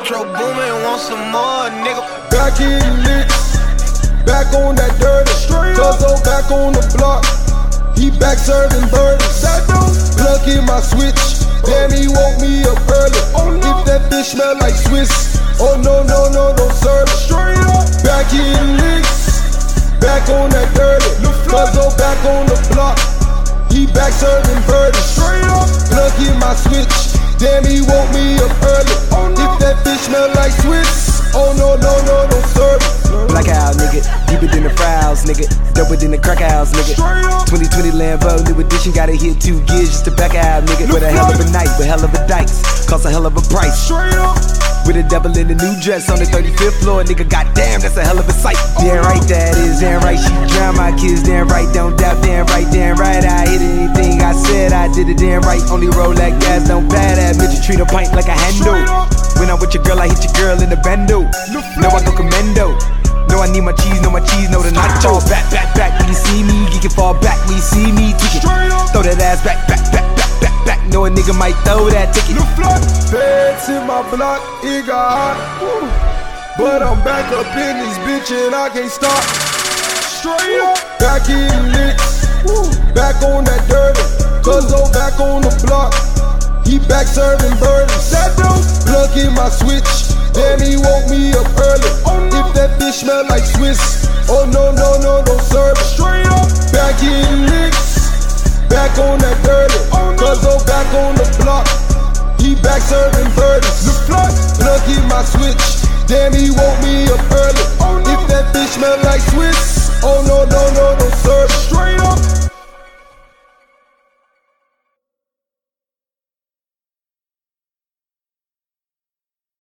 Metro Boomin, want some more, nigga. Back in licks, back on that dirty. Cuzzo back on the block, he back serving birdies. Plug in my switch, damn he woke me up early. If that bitch smell like Swiss, oh no, serve it. Back in licks, back on that dirty. Cuzzo back on the block, he back serving birdies. Plug in my switch, damn he woke me up early. If that bitch smell like Swiss, oh no, serve it. Black out, nigga, deeper than the Frowns, nigga, doper than the crack house, nigga. 2020 Lambo, new edition, gotta hit 2 gears just to back out, nigga. With a hell of a night, with hell of a dikes, cost a hell of a price. With a devil in a new dress on the 35th floor, nigga, goddamn, that's a hell of a sight. Damn right that is, damn right she drown my kids, damn right, don't doubt, damn right, I hit anything I said, I did it, damn right, only roll that gas, don't bad at bitch, you treat a pint like a handle. When I'm with your girl, I hit your girl in the bando. No, I go commando. No, I need my cheese, no the nacho. Back, when you see me, you can fall back when you see me tweaking. Throw that ass back. No, a nigga might throw that ticket. Feds in my block, it got hot. But I'm back up in this bitch and I can't stop. Straight up, back in licks, back on that dirty. Cuzzo back on the block, he back serving birdies. Plug in my switch, damn he woke me up early. If that bitch smell like Swiss, oh no, serve it. Back in licks, back on that dirty. Cuzzo back on the block, he back serving birdies. Plug in my switch, damn he woke me up early. If that bitch smell like Swiss, oh no,